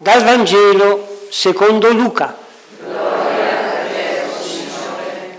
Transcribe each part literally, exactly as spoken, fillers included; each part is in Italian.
Dal Vangelo secondo Luca. Gloria a te, Signore.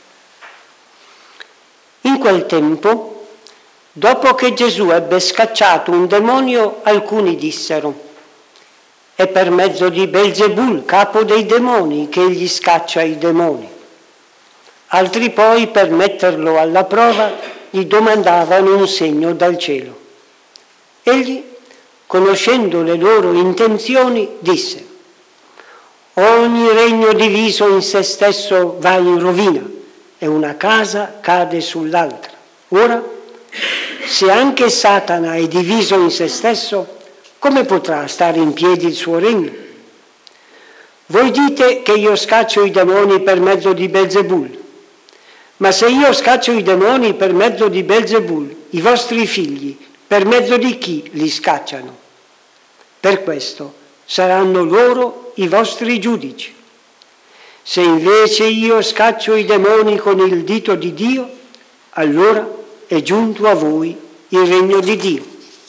In quel tempo, dopo che Gesù ebbe scacciato un demonio, alcuni dissero: è per mezzo di Belzebul, capo dei demoni, che egli scaccia i demoni. Altri poi, per metterlo alla prova, gli domandavano un segno dal cielo. Egli, conoscendo le loro intenzioni, disse: ogni regno diviso in se stesso va in rovina e una casa cade sull'altra. Ora, se anche Satana è diviso in se stesso, come potrà stare in piedi il suo regno? Voi dite che io scaccio i demoni per mezzo di Belzebul. Ma se io scaccio i demoni per mezzo di Belzebul, i vostri figli, per mezzo di chi li scacciano? Per questo saranno loro i vostri giudici. Se invece io scaccio i demoni con il dito di Dio, allora è giunto a voi il regno di Dio.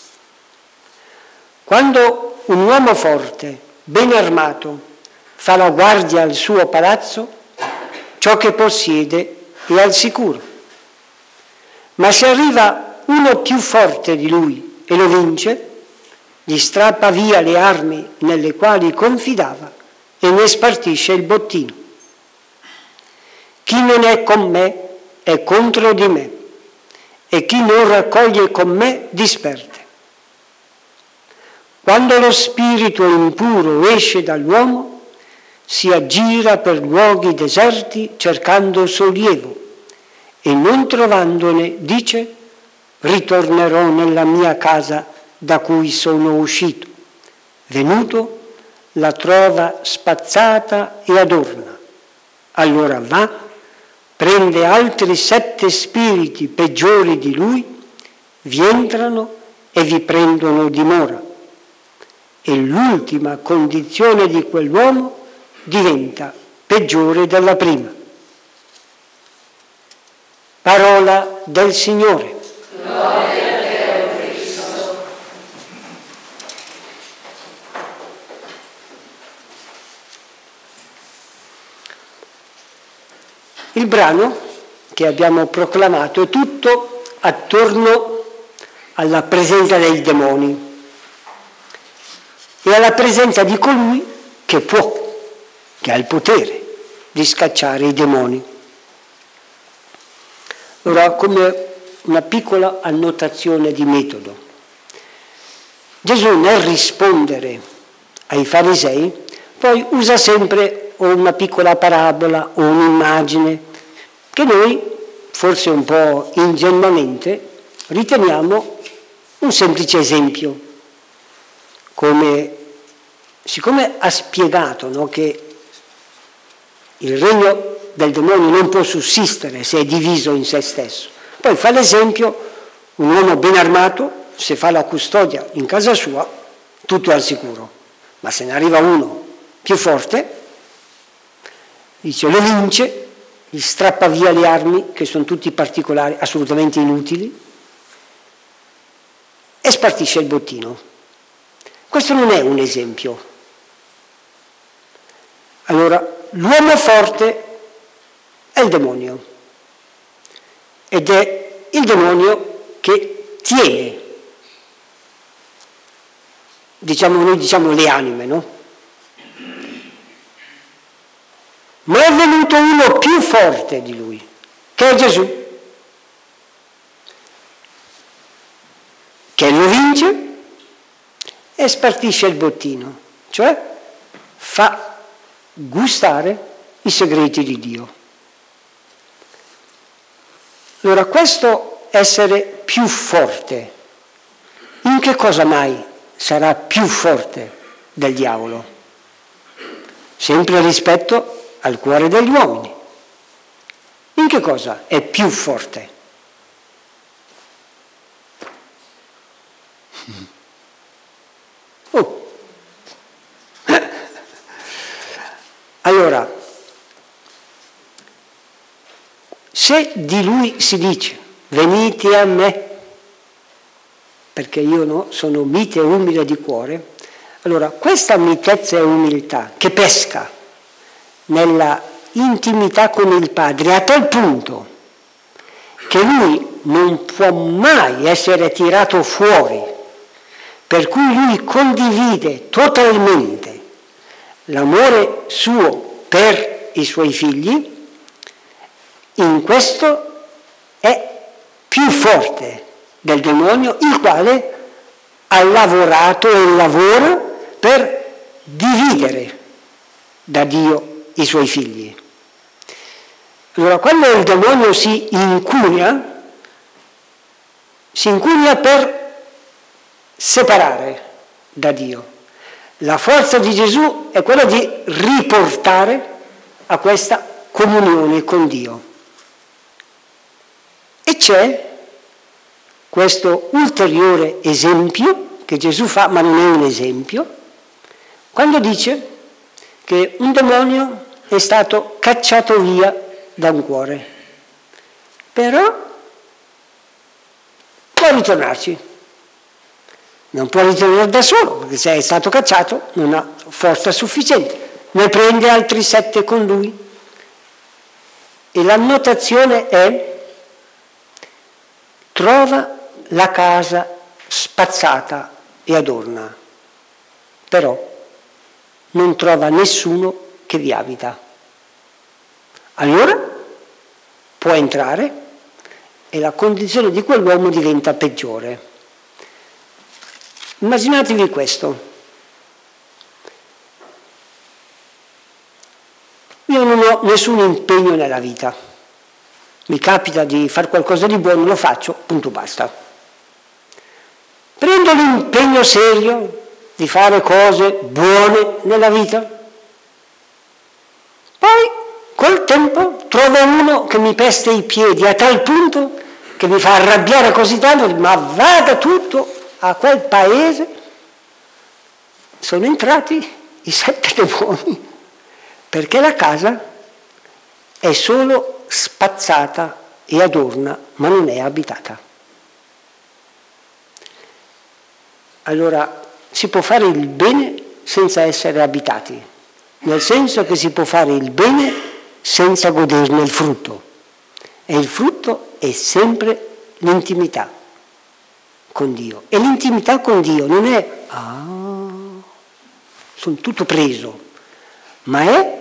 Quando un uomo forte, ben armato, fa la guardia al suo palazzo, ciò che possiede è al sicuro. Ma se arriva uno più forte di lui e lo vince, gli strappa via le armi nelle quali confidava e ne spartisce il bottino. Chi non è con me è contro di me, e chi non raccoglie con me disperde. Quando lo spirito impuro esce dall'uomo, si aggira per luoghi deserti cercando sollievo, e non trovandone dice: ritornerò nella mia casa da cui sono uscito. Venuto, la trova spazzata e adorna. Allora va, prende altri sette spiriti peggiori di lui, vi entrano e vi prendono dimora. E l'ultima condizione di quell'uomo diventa peggiore della prima. Parola del Signore. Gloria a te, o Cristo. Il brano che abbiamo proclamato è tutto attorno alla presenza dei demoni e alla presenza di colui che può, che ha il potere di scacciare i demoni. Allora, come una piccola annotazione di metodo, Gesù nel rispondere ai farisei poi usa sempre o una piccola parabola o un'immagine che noi, forse un po' ingenuamente, riteniamo un semplice esempio. Come, siccome ha spiegato, no, che il regno del demonio non può sussistere se è diviso in se stesso, poi fa l'esempio: un uomo ben armato, se fa la custodia in casa sua, tutto è al sicuro, ma se ne arriva uno più forte, dice, lo vince, gli strappa via le armi, che sono tutti particolari, assolutamente inutili, e spartisce il bottino. Questo non è un esempio. Allora, l'uomo forte è il demonio, ed è il demonio che tiene, diciamo, noi diciamo le anime, no? Ma è venuto uno più forte di lui, che è Gesù, che lo vince e spartisce il bottino, cioè fa gustare i segreti di Dio. Allora, questo essere più forte, in che cosa mai sarà più forte del diavolo? Sempre rispetto al cuore degli uomini. In che cosa è più forte? Oh. Allora, se di lui si dice venite a me, perché io no, sono mite e umile di cuore, Allora, questa mitezza e umiltà che pesca nella intimità con il Padre a tal punto che lui non può mai essere tirato fuori, per cui lui condivide totalmente l'amore suo per i suoi figli, in questo è più forte del demonio, il quale ha lavorato e lavora per dividere da Dio i suoi figli. Allora, quando il demonio si incunia, si incunia per separare da Dio. La forza di Gesù è quella di riportare a questa comunione con Dio. E c'è questo ulteriore esempio che Gesù fa, ma non è un esempio, quando dice che un demonio è stato cacciato via da un cuore, però può ritornarci. Non può ritornare da solo, perché se è stato cacciato non ha forza sufficiente, ne prende altri sette con lui. E l'annotazione è: trova la casa spazzata e adorna, però non trova nessuno che vi abita. Allora può entrare e la condizione di quell'uomo diventa peggiore. Immaginatevi questo. Io non ho nessun impegno nella vita. Mi capita di fare qualcosa di buono, lo faccio, punto, basta. Prendo l'impegno serio di fare cose buone nella vita. Poi, col tempo, trovo uno che mi pesta i piedi a tal punto che mi fa arrabbiare così tanto, ma vada tutto a quel paese. Sono entrati i sette demoni, perché la casa è solo spazzata e adorna, ma non è abitata. Allora, si può fare il bene senza essere abitati, nel senso che si può fare il bene senza goderne il frutto. E il frutto è sempre l'intimità con Dio. E l'intimità con Dio non è, ah, sono tutto preso, ma è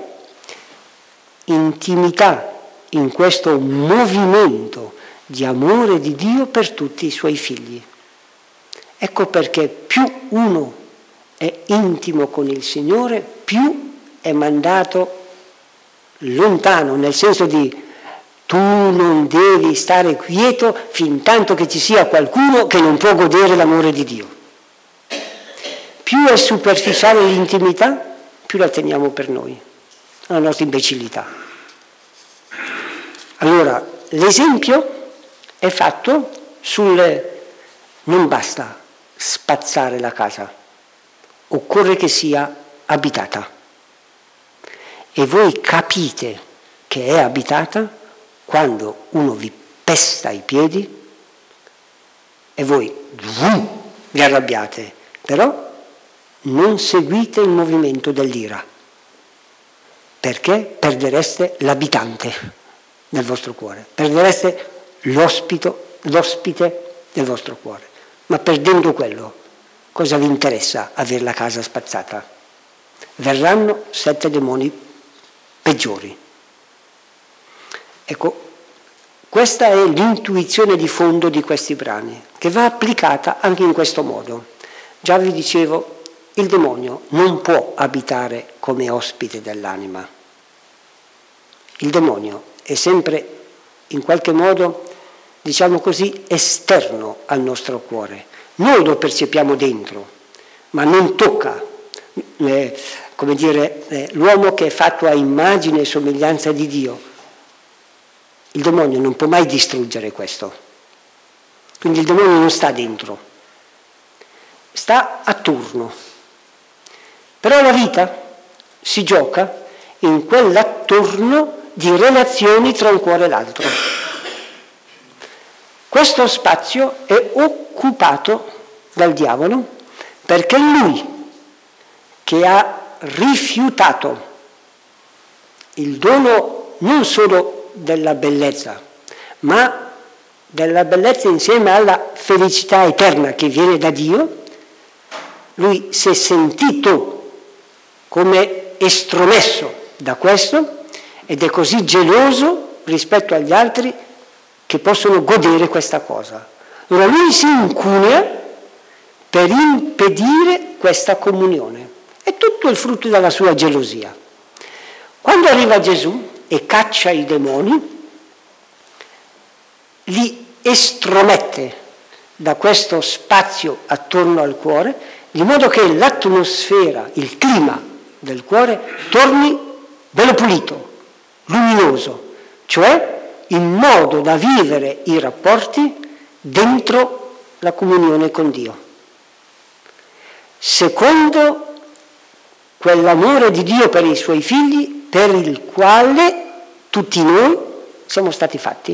intimità in questo movimento di amore di Dio per tutti i suoi figli. Ecco perché più uno è intimo con il Signore, più è mandato lontano, nel senso di tu non devi stare quieto fin tanto che ci sia qualcuno che non può godere l'amore di Dio. Più è superficiale l'intimità, più la teniamo per noi, la nostra imbecillità. Allora, l'esempio è fatto sul non basta spazzare la casa, occorre che sia abitata. E voi capite che è abitata quando uno vi pesta i piedi e voi vum, vi arrabbiate, però non seguite il movimento dell'ira, perché perdereste l'abitante del vostro cuore, perdereste l'ospito, l'ospite del vostro cuore. Ma perdendo quello, cosa vi interessa avere la casa spazzata? Verranno sette demoni peggiori. Ecco, questa è l'intuizione di fondo di questi brani, che va applicata anche in questo modo. Già vi dicevo, il demonio non può abitare come ospite dell'anima. Il demonio è sempre in qualche modo, diciamo così, esterno al nostro cuore. Noi lo percepiamo dentro, ma non tocca, eh, come dire, eh, l'uomo che è fatto a immagine e somiglianza di Dio. Il demonio non può mai distruggere questo. Quindi il demonio non sta dentro, sta attorno. Però la vita si gioca in quell'attorno di relazioni tra un cuore e l'altro. Questo spazio è occupato dal diavolo perché lui che ha rifiutato il dono non solo della bellezza, ma della bellezza insieme alla felicità eterna che viene da Dio, lui si è sentito come estromesso da questo ed è così geloso rispetto agli altri che possono godere questa cosa. Allora lui si incunea per impedire questa comunione. È tutto il frutto della sua gelosia. Quando arriva Gesù e caccia i demoni, li estromette da questo spazio attorno al cuore, di modo che l'atmosfera, il clima del cuore torni bello pulito, luminoso, cioè in modo da vivere i rapporti dentro la comunione con Dio. Secondo quell'amore di Dio per i suoi figli, per il quale tutti noi siamo stati fatti.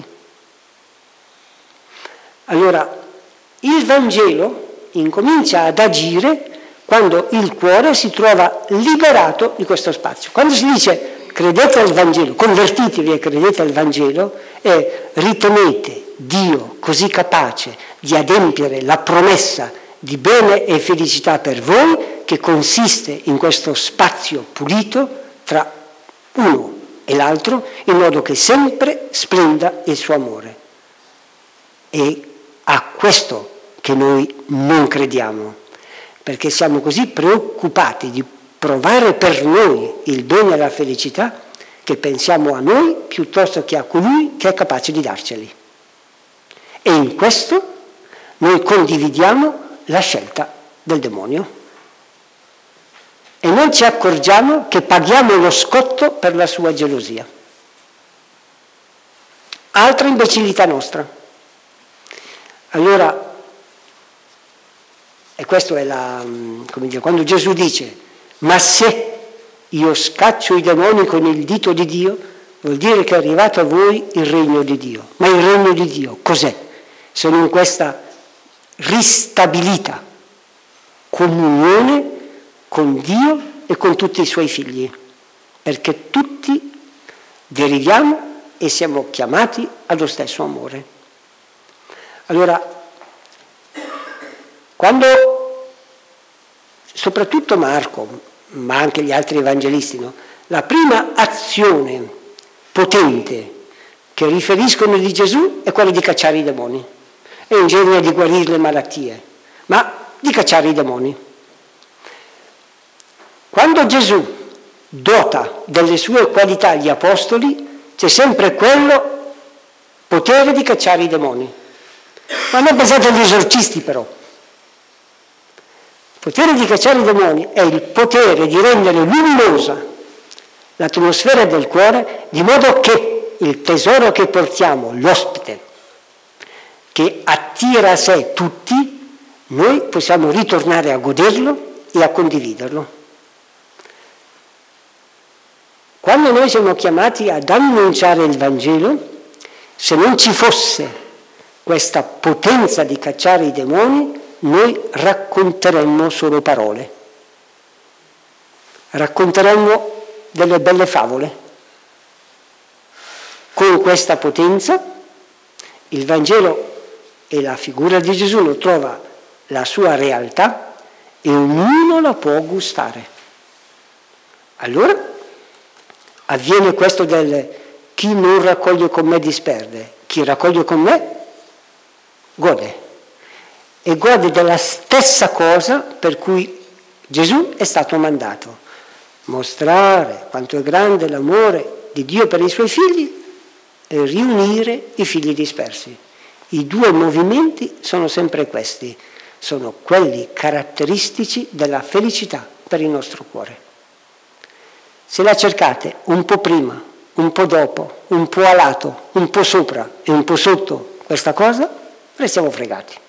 Allora, il Vangelo incomincia ad agire quando il cuore si trova liberato di questo spazio. Quando si dice credete al Vangelo, convertitevi e credete al Vangelo, e ritenete Dio così capace di adempiere la promessa di bene e felicità per voi, che consiste in questo spazio pulito tra uno e l'altro, in modo che sempre splenda il suo amore. E a questo che noi non crediamo, perché siamo così preoccupati di provare per noi il dono e la felicità che pensiamo a noi piuttosto che a colui che è capace di darceli. E in questo noi condividiamo la scelta del demonio e non ci accorgiamo che paghiamo lo scotto per la sua gelosia. Altra imbecillità nostra. Allora, e questo è la, come dire, quando Gesù dice, ma se io scaccio i demoni con il dito di Dio, vuol dire che è arrivato a voi il regno di Dio. Ma il regno di Dio cos'è? Se non questa ristabilita comunione con Dio e con tutti i suoi figli, perché tutti deriviamo e siamo chiamati allo stesso amore. Allora, quando soprattutto Marco, ma anche gli altri evangelisti, no? La prima azione potente che riferiscono di Gesù è quella di cacciare i demoni. È in genere di guarire le malattie, ma di cacciare i demoni. Quando Gesù dota delle sue qualità gli apostoli, c'è sempre quello potere di cacciare i demoni. Ma non pensate agli esorcisti però. Il potere di cacciare i demoni è il potere di rendere luminosa l'atmosfera del cuore, di modo che il tesoro che portiamo, l'ospite, che attira a sé tutti, noi possiamo ritornare a goderlo e a condividerlo. Quando noi siamo chiamati ad annunciare il Vangelo, se non ci fosse questa potenza di cacciare i demoni, noi racconteremmo solo parole. Racconteremmo delle belle favole. Con questa potenza, il Vangelo e la figura di Gesù lo trova la sua realtà e ognuno la può gustare. Allora avviene questo del chi non raccoglie con me disperde, chi raccoglie con me gode. E gode della stessa cosa per cui Gesù è stato mandato. Mostrare quanto è grande l'amore di Dio per i suoi figli e riunire i figli dispersi. I due movimenti sono sempre questi, sono quelli caratteristici della felicità per il nostro cuore. Se la cercate un po' prima, un po' dopo, un po' a lato, un po' sopra e un po' sotto questa cosa, restiamo fregati.